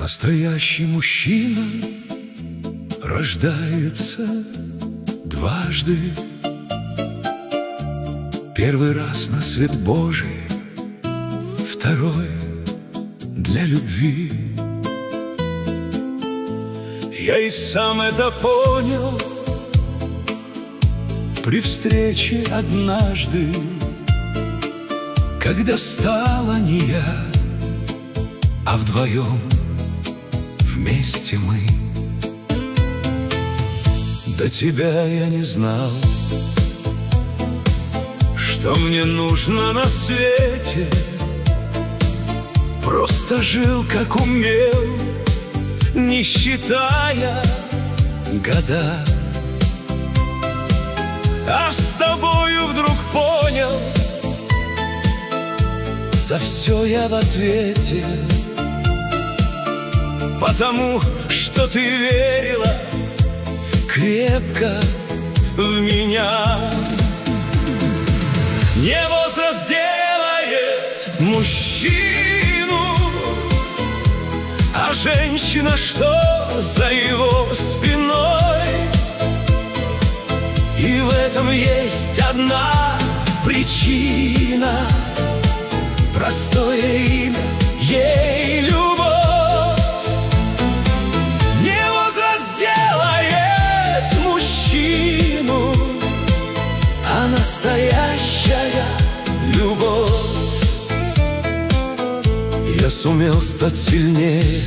Настоящий мужчина рождается дважды. Первый раз на свет Божий, второй для любви. Я и сам это понял при встрече однажды, когда стала не я, а вдвоем вместе мы. До тебя я не знал, что мне нужно на свете. Просто жил, как умел, не считая года. А с тобою вдруг понял, за все я в ответе. Потому что ты верила крепко в меня. Не возраст делает мужчину, а женщина, что за его спиной. И в этом есть одна причина, простое имя ей — любовь. Не возраст делает мужчину, а настоящая любовь. Я сумел стать сильнее,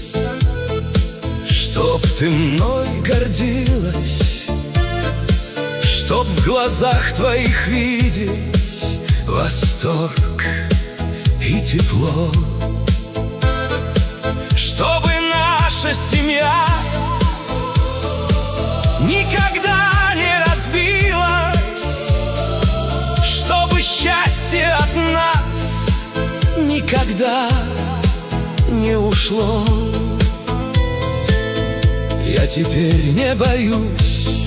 чтоб ты мной гордилась, чтоб в глазах твоих видеть восторг и тепло, чтобы наша семья никогда не разбилась, чтобы счастье от нас никогда не ушло. Я теперь не боюсь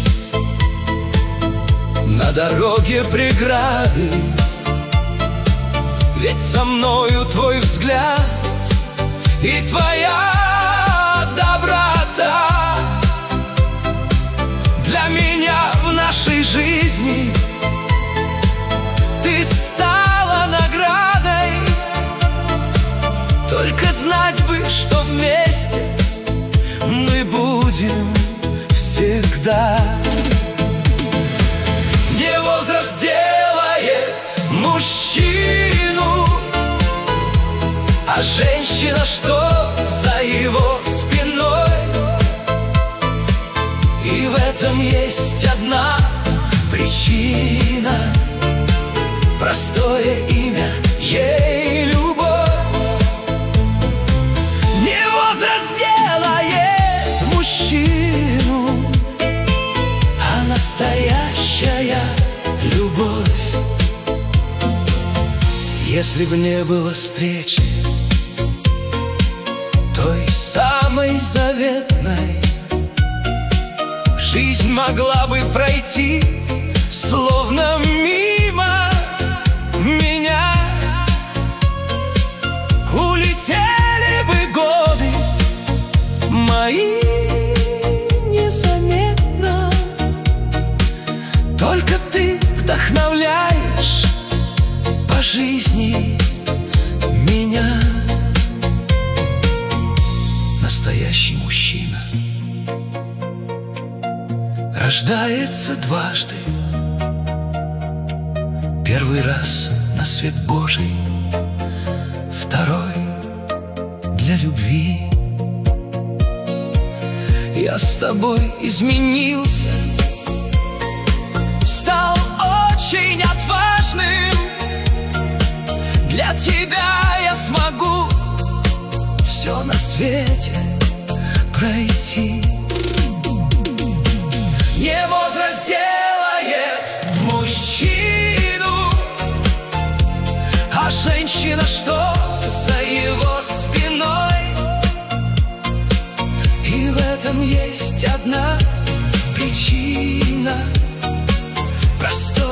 на дороге преграды, ведь со мною твой взгляд и твоя доброта. Для меня в нашей жизни ты стала наградой. Только знать бы, что вместе мы будем всегда. Не возраст делает мужчину, а женщина, что за его спиной. И в этом есть одна причина, простое имя ей — любовь. Не возраст делает мужчину, а настоящая любовь. Если бы не было встречи, той самой заветной, жизнь могла бы пройти словно мимо меня. Улетели бы годы мои незаметно. Только ты вдохновляешь по жизни меня. Настоящий мужчина рождается дважды. Первый раз на свет Божий, второй для любви. Я с тобой изменился, стал очень отважным. Для тебя я смогу все на свете пройти. Не возраст делает мужчину, а женщина, что за его спиной. И в этом есть одна причина, простой